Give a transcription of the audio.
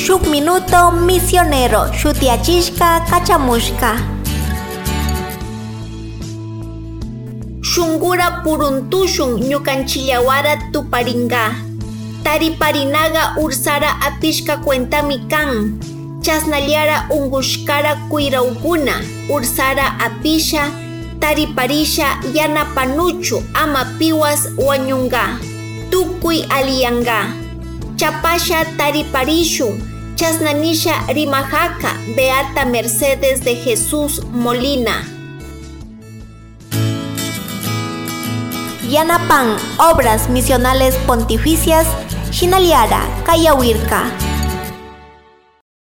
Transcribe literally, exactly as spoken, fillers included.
Shuk minuto misionero shutiachishka kachamushka. Shungura puruntushun ñukanchillawara tuparinga. Tariparinaga ursara atishka cuentami kan. Chasnallara ungushkara kuiraukuna. Ursara apisha. Tariparisha yanapanuchu ama piwas wañunga. Tukuy aliyanga. Chapasha tariparishun. Chasnanisha rimajaka. Beata Mercedes de Jesús Molina. Yanapan, Obras Misionales Pontificias, Shinaliara, Kayawirka.